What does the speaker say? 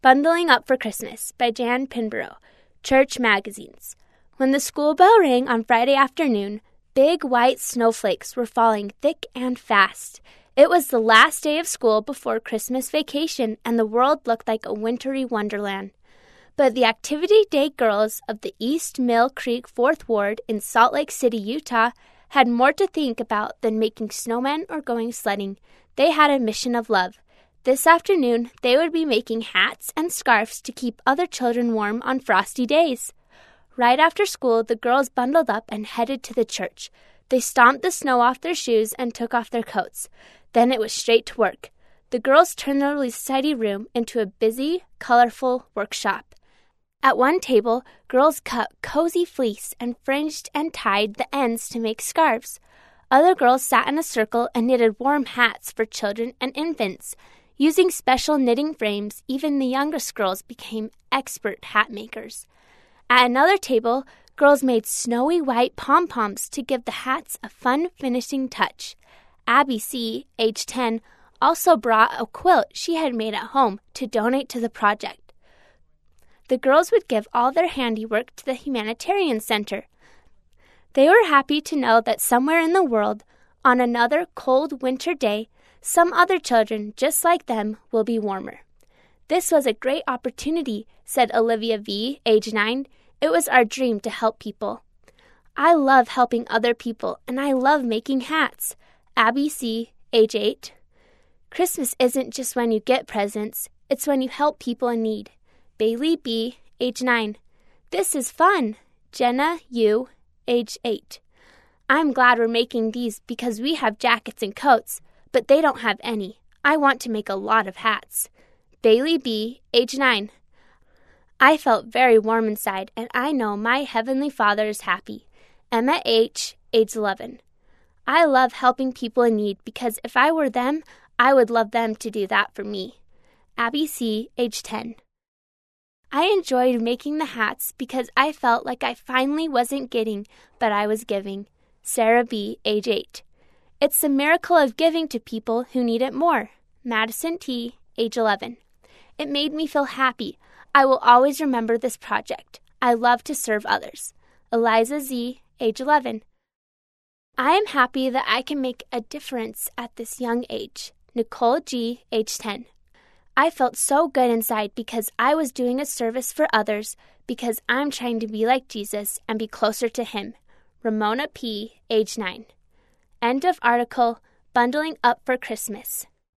Bundling Up for Christmas by Jan Pinborough, Church Magazines. When the school bell rang on Friday afternoon, big white snowflakes were falling thick and fast. It was the last day of school before Christmas vacation, and the world looked like a wintry wonderland. But the Activity Day girls of the East Mill Creek 4th Ward in Salt Lake City, Utah, had more to think about than making snowmen or going sledding. They had a mission of love. This afternoon, they would be making hats and scarves to keep other children warm on frosty days. Right after school, the girls bundled up and headed to the church. They stomped the snow off their shoes and took off their coats. Then it was straight to work. The girls turned the recital room into a busy, colorful workshop. At one table, girls cut cozy fleece and fringed and tied the ends to make scarves. Other girls sat in a circle and knitted warm hats for children and infants. Using special knitting frames, even the youngest girls became expert hat makers. At another table, girls made snowy white pom-poms to give the hats a fun finishing touch. Abby C., age 10, also brought a quilt she had made at home to donate to the project. The girls would give all their handiwork to the Humanitarian Center. They were happy to know that somewhere in the world, on another cold winter day, some other children just like them will be warmer. This was a great opportunity, said Olivia V., age 9. It was our dream to help people. I love helping other people, and I love making hats. Abby C., age 8. Christmas isn't just when you get presents, it's when you help people in need. Bailey B., age 9. This is fun. Jenna U., age 8. I'm glad we're making these because we have jackets and coats, but they don't have any. I want to make a lot of hats. Bailey B., age 9. I felt very warm inside, and I know my Heavenly Father is happy. Emma H., age 11. I love helping people in need because if I were them, I would love them to do that for me. Abby C., age 10. I enjoyed making the hats because I felt like I finally wasn't getting, but I was giving. Sarah B., age 8. It's the miracle of giving to people who need it more. Madison T., age 11. It made me feel happy. I will always remember this project. I love to serve others. Eliza Z., age 11. I am happy that I can make a difference at this young age. Nicole G., age 10. I felt so good inside because I was doing a service for others because I'm trying to be like Jesus and be closer to Him. Ramona P., age 9. End of article, Bundling Up for Christmas.